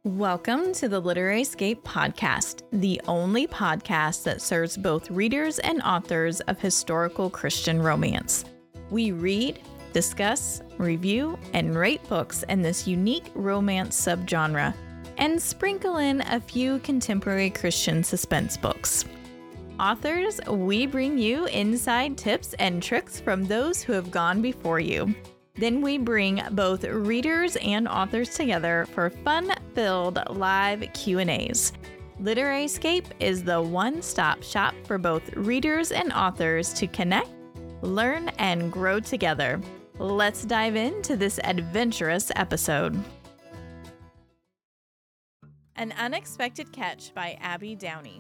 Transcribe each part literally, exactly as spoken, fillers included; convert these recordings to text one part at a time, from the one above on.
Welcome to the Literary Escape Podcast, the only podcast that serves both readers and authors of historical Christian romance. We read, discuss, review, and rate books in this unique romance subgenre, and sprinkle in a few contemporary Christian suspense books. Authors, we bring you inside tips and tricks from those who have gone before you. Then we bring both readers and authors together for fun-filled live Q and A's. Literary Escape is the one-stop shop for both readers and authors to connect, learn, and grow together. Let's dive into this adventurous episode. An Unexpected Catch by Abby Downey.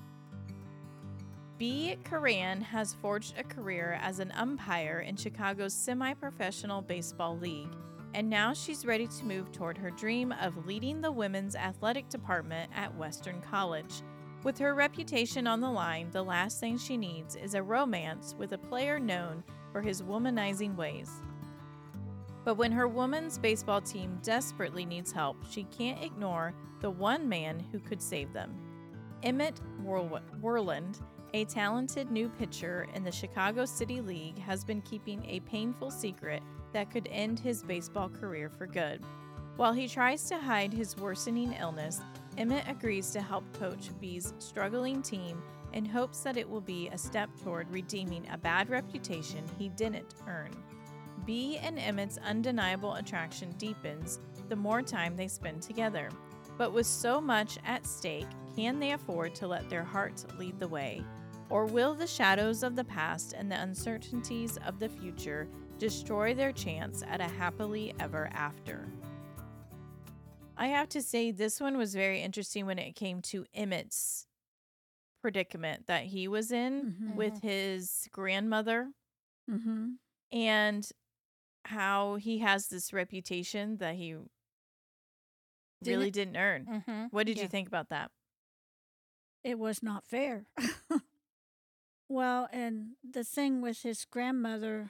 Bea Coran has forged a career as an umpire in Chicago's semi-professional baseball league, and now she's ready to move toward her dream of leading the women's athletic department at Western College. With her reputation on the line, the last thing she needs is a romance with a player known for his womanizing ways. But when her women's baseball team desperately needs help, she can't ignore the one man who could save them. Emmett Worland, a talented new pitcher in the Chicago City League, has been keeping a painful secret that could end his baseball career for good. While he tries to hide his worsening illness, Emmett agrees to help coach Bea's struggling team in hopes that it will be a step toward redeeming a bad reputation he didn't earn. Bea and Emmett's undeniable attraction deepens the more time they spend together. But with so much at stake, can they afford to let their hearts lead the way? Or will the shadows of the past and the uncertainties of the future destroy their chance at a happily ever after? I have to say, this one was very interesting when it came to Emmett's predicament that he was in Mm-hmm. with his grandmother, Mm-hmm. and how he has this reputation that he really didn't earn. Mm-hmm. What did Yeah. you think about that? It was not fair. Well, and the thing with his grandmother,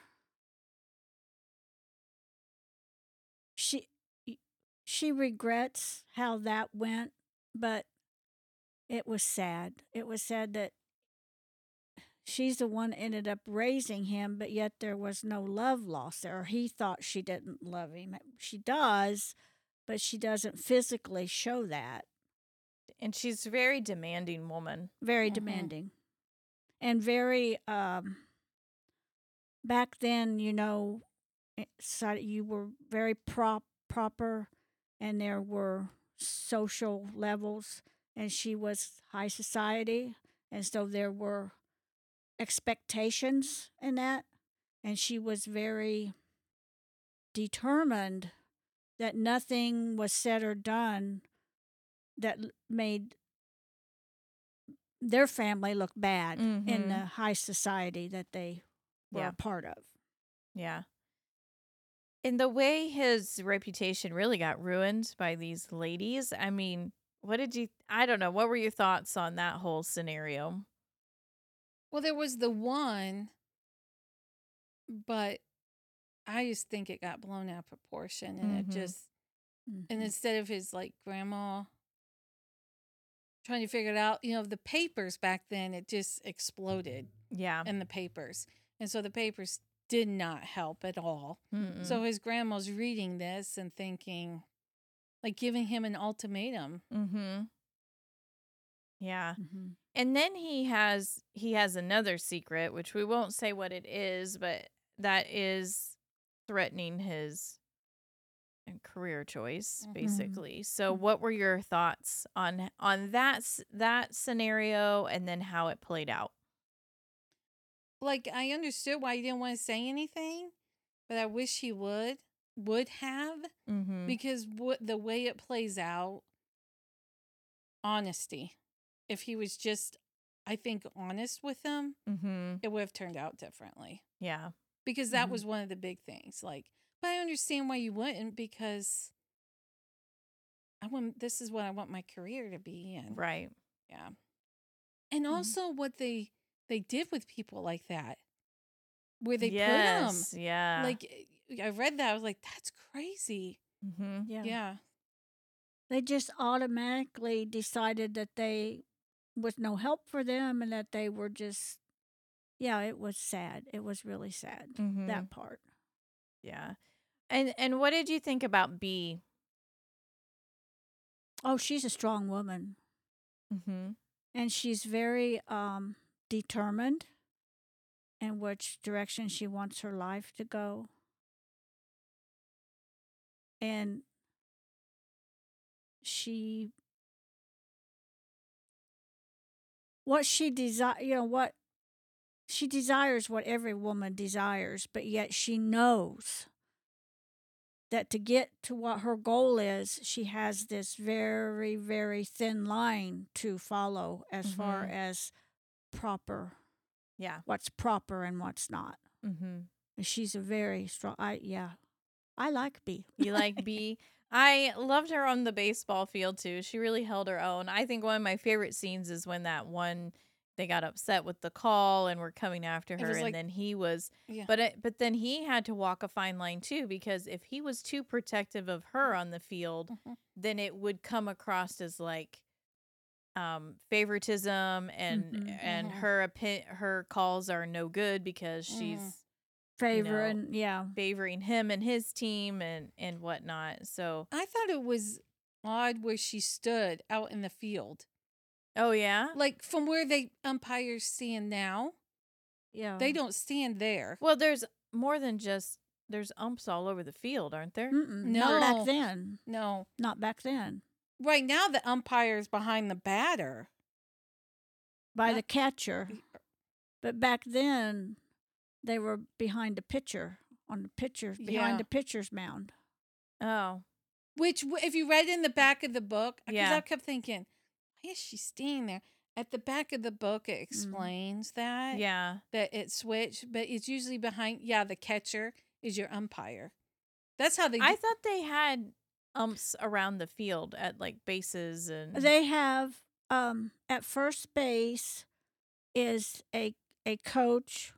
she she regrets how that went, but it was sad. It was sad that she's the one ended up raising him, but yet there was no love lost there. Or he thought she didn't love him. She does, but she doesn't physically show that. And she's a very demanding woman. Very Mhm. demanding. And very, um, back then, you know, it- so you were very prop proper, and there were social levels, and she was high society, and so there were expectations in that, and she was very determined that nothing was said or done that l- made their family look bad in Mhm. the high society that they were Yeah. a part of. Yeah. In the way his reputation really got ruined by these ladies, I mean, what did you, I don't know, what were your thoughts on that whole scenario? Well, there was the one, but I just think it got blown out of proportion, and Mhm. it just and Mhm. instead of his like grandma trying to figure it out, you know, the papers back then, it just exploded Yeah. in the papers, and so the papers did not help at all. Mm-mm. So his grandma's reading this and thinking, like, giving him an ultimatum. Mm-hmm. Yeah. Mhm. And then he has he has another secret, which we won't say what it is, but that is threatening his uh, career choice, Mhm. basically. So, Mhm. what were your thoughts on on that s- that scenario, and then how it played out? Like, I understood why he didn't want to say anything, but I wish he would would have. Mm-hmm. Because what the way it plays out, honesty. If he was just, I think, honest with them, Mm-hmm. it would have turned out differently. Yeah. Because that Mhm. was one of the big things. Like, but I understand why you wouldn't, because I want this is what I want my career to be in. Right. Yeah. And Mhm. also what they they did with people like that, where they yes. put Yeah. them. Like, I read that, I was like, that's crazy. Mm-hmm. Yeah. Yeah. they just automatically decided that they was no help for them and that they were just yeah, it was sad. It was really sad, Mm-hmm. that part. Yeah. And and what did you think about B? Oh, she's a strong woman, Mm-hmm. and she's very um determined in which direction she wants her life to go. And she what she desire, you know, what she desires what every woman desires, but yet she knows that to get to what her goal is, she has this very, very thin line to follow as far Mhm. as proper, Yeah. what's proper and what's not. Mm-hmm. And she's a very strong, I, yeah, I like B. You like B? I loved her on the baseball field too. She really held her own. I think one of my favorite scenes is when that one they got upset with the call and were coming after It her, was and like- then he was, Yeah. but it, but then he had to walk a fine line too, because if he was too protective of her on the field, Mhm. then it would come across as like um favoritism, and Mhm. and Mhm. her opi- her calls are no good because she's Mhm. Favor know, and, yeah. favoring him and his team and and whatnot. So, I thought it was odd where she stood out in the field. oh yeah. Like from where they umpires stand now, Yeah. they don't stand there. Well, there's more than just there's umps all over the field, aren't there? Mm-mm, not back No. then. No. Not back then. Right now the umpire's behind the batter. By Uh, the catcher. But back then, they were behind the pitcher, on the pitcher's, behind Yeah. the pitcher's mound. Oh, Which w- if you read in the back of the book, because Yeah. I kept thinking, why is she staying there? At the back of the book it explains that. yeah. That it switched, but it's usually behind yeah, the catcher is your umpire. That's how they I do- thought they had umps around the field at like bases and They have, um, at first base is a a coach,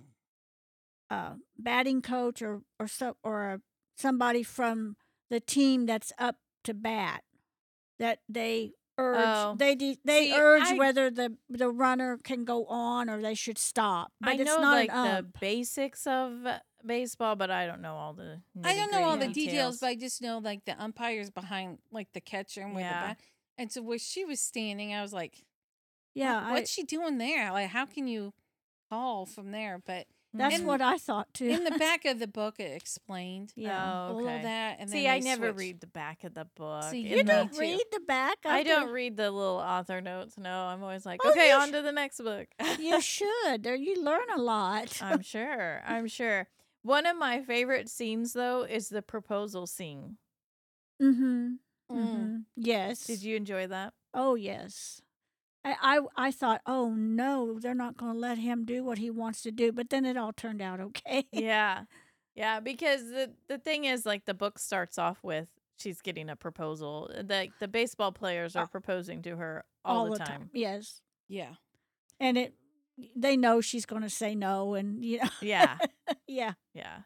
uh, batting coach, or or so, or a, somebody from the team that's up to bat that they urge Oh. they de- they See, urge I- whether the the runner can go on or they should stop. But I it's know not like an the ump. basics of uh, baseball, but I don't know all the. I don't know all the nitty-gritty details, but I just know like the umpires behind like the catcher and where Yeah. the bat. And so where she was standing, I was like, Yeah, what, I, what's she doing there? Like, how can you call from there? But that's Mhm. what I thought too. in the back of the book, it explained yeah. Oh, a little okay. of that. And See, then I they never switched. read the back of the book. See, in you You the- don't too. read the back. I after- don't read the little author notes. No, I'm always like, Oh, okay, you on sh- to the next book. You should. There, you learn a lot. I'm sure. I'm sure. One of my favorite scenes, though, is the proposal scene. mm-hmm. Mm. Mm-hmm. Yes. Did you enjoy that? Oh yes. I, I I thought, oh no, they're not going to let him do what he wants to do. But then it all turned out okay. Yeah. Yeah, because the the thing is, like, the book starts off with she's getting a proposal. The the baseball players are Uh, proposing to her all, the, time. Yes. Yeah. And it, they know she's going to say no, and you know, Yeah. yeah. Yeah.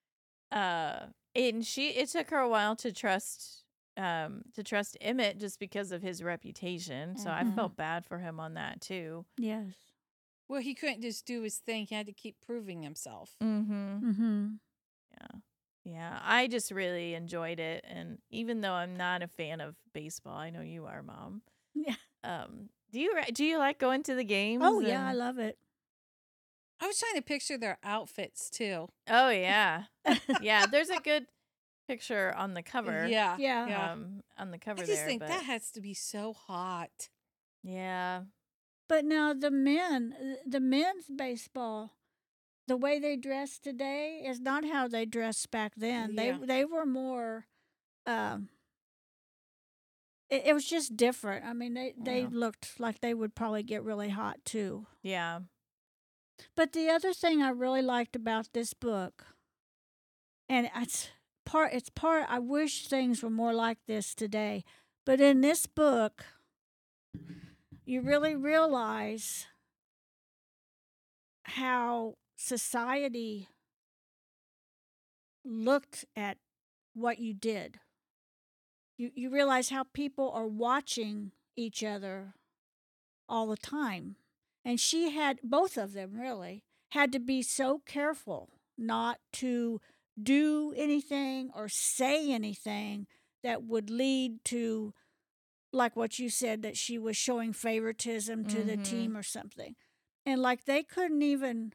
Uh and she it took her a while to trust um to trust Emmett just because of his reputation. So I Mhm. felt bad for him on that too. Yes. Well, he couldn't just do his thing. He had to keep proving himself. Mhm. Mm-hmm. Yeah. Yeah, I just really enjoyed it, and even though I'm not a fan of baseball, I know you are, Mom. Yeah. Um do you ri- do you like going to the games? Oh yeah, I and- love it. I was trying to picture their outfits too. Oh yeah. Yeah, there's a good picture on the cover. Yeah. Yeah. Yeah. Um on the cover I just there, think but that has to be so hot. yeah. But now the men, uh, the men's baseball, the way they dress today is not how they dressed back then. Yeah. They they were more. Um, it, it was just different. I mean, they they Yeah. looked like they would probably get really hot too. Yeah. But the other thing I really liked about this book, and it's part, it's part. I wish things were more like this today. But in this book, you really realize how society looked at what you did. you, you realize how people are watching each other all the time. And she had, both of them really, had to be so careful not to do anything or say anything that would lead to, like what you said, that she was showing favoritism to the Mhm. team or something. And like they couldn't even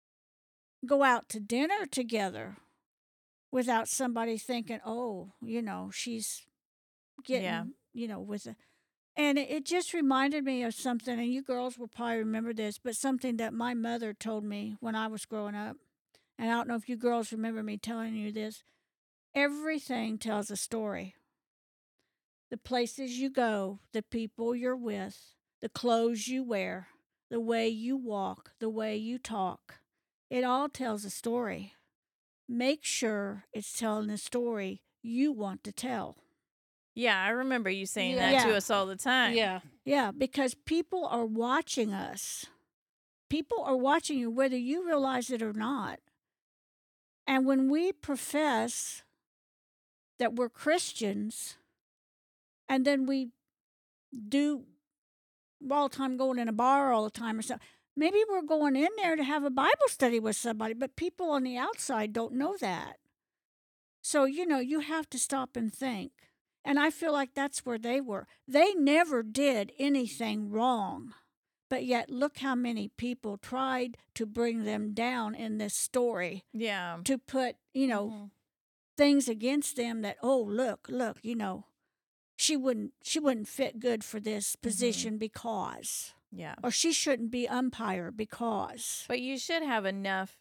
go out to dinner together without somebody thinking, oh, you know, she's getting, Yeah. you know, with a. And it, it just reminded me of something, and you girls will probably remember this, but something that my mother told me when I was growing up. And I don't know if you girls remember me telling you this. Everything tells a story. The places you go, the people you're with, the clothes you wear, the way you walk, the way you talk. It all tells a story. Make sure it's telling a story you want to tell. Yeah, I remember you saying Yeah. that to Yeah. us all the time. Yeah. Yeah, because people are watching us. People are watching you whether you realize it or not. And when we profess that we're Christians and then we do all the time going in a bar all the time or something, maybe we're going in there to have a Bible study with somebody, but people on the outside don't know that. So, you know, you have to stop and think. And I feel like that's where they were. They never did anything wrong. But yet, look how many people tried to bring them down in this story Yeah. to put, you know, Mhm. things against them that, oh, look, look, you know, she wouldn't she wouldn't fit good for this position because, Yeah. or she shouldn't be umpire because. But you should have enough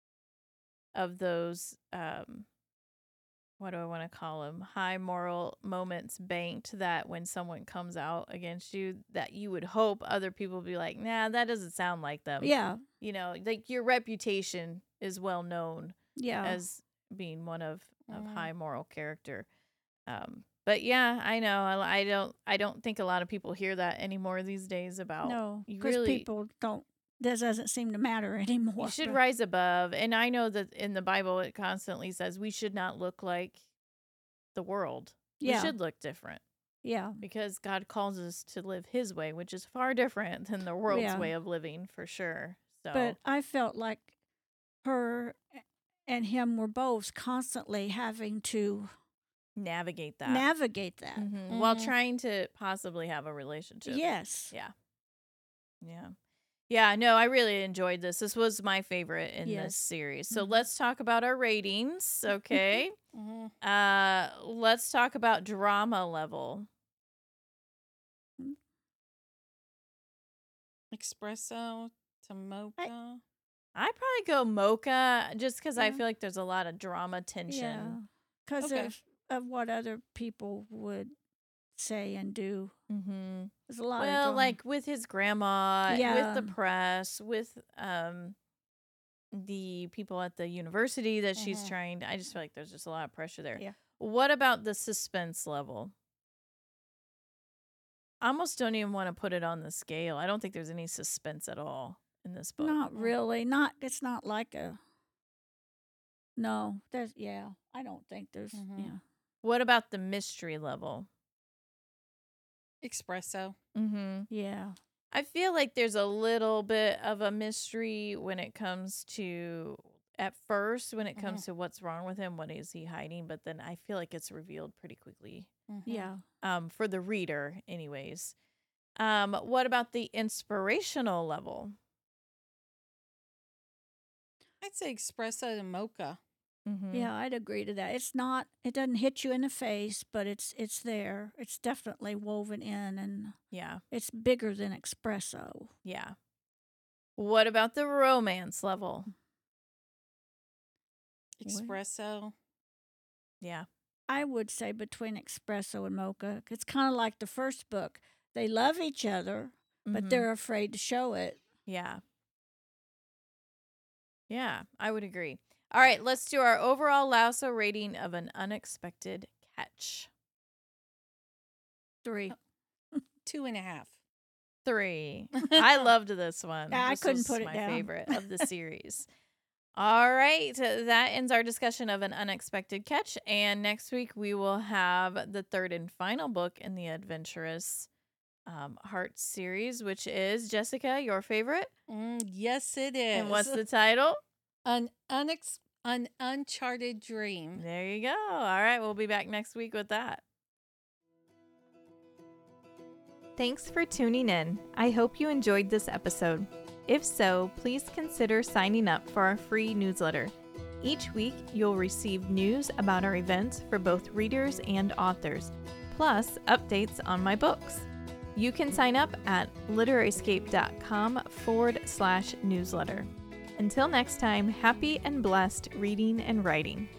of those um what do I want to call them? High moral moments banked that when someone comes out against you that you would hope other people be like, "Nah, that doesn't sound like them." Yeah, You know, like your reputation is well known yeah. as being one of, of Mhm. high moral character. Um, but yeah, I know. I, I don't. I don't think a lot of people hear that anymore these days. About No, you because really, people don't, that doesn't seem to matter anymore. you should but- rise above. And I know that in the Bible it constantly says we should not look like the world. Yeah, We should look different yeah, because God calls us to live His way, which is far different than the world's Yeah. way of living, for sure. So, but I felt like her and him were both constantly having to navigate that. navigate that. Mhm. While Mhm. trying to possibly have a relationship. Yes. Yeah. Yeah. Yeah, no, I really enjoyed this. This was my favorite in Yes. this series. So Mhm. let's talk about our ratings, okay? Mhm. uh let's talk about drama level. Espresso to mocha. I'd probably go mocha just cuz I Yeah. feel like there's a lot of drama tension. Yeah. Because Okay. of, of what other people would say and do. Mhm. There's a lot of Well, drama. like with his grandma, with Yeah. the press, with um the people at the university that she's Mhm. trying to, I just feel like there's just a lot of pressure there. Yeah. What about the suspense level? I almost don't even want to put it on the scale. I don't think there's any suspense at all in this book. Not Mm. really. Not. It's not like a. No. There's. Yeah. I don't think there's. Mhm. Yeah. What about the mystery level? Espresso. Mm-hmm. Yeah. I feel like there's a little bit of a mystery when it comes to, at first, when it comes Mhm. to what's wrong with him, what is he hiding, but then I feel like it's revealed pretty quickly. Mhm. Yeah. Um, for the reader, anyways. Um, what about the inspirational level? I'd say espresso to mocha. Mm-hmm. Yeah. I'd agree to that. It's not. It doesn't hit you in the face, but it's it's there. It's definitely woven in, and Yeah. it's bigger than espresso. Yeah. What about the romance level? What? Espresso. Yeah. I would say between espresso and mocha. It's kind of like the first book. They love each other, but Mhm. they're afraid to show it. Yeah. Yeah, I would agree. All right, let's do our overall Lasso rating of An Unexpected Catch. Three. Two and a half. Three. I loved this one. Yeah, I This couldn't was put it my down. favorite of the series. All right, that ends our discussion of An Unexpected Catch. And next week we will have the third and final book in the Adventurous um, Heart series, which is, Jessica, your favorite. Mm, yes, it is. And what's the title? An unex- an uncharted dream. There you go. All right, we'll be back next week with that. Thanks for tuning in. I hope you enjoyed this episode. If so, please consider signing up for our free newsletter. Each week, you'll receive news about our events for both readers and authors, plus updates on my books. You can sign up at literaryscape.com forward slash newsletter. Until next time, happy and blessed reading and writing.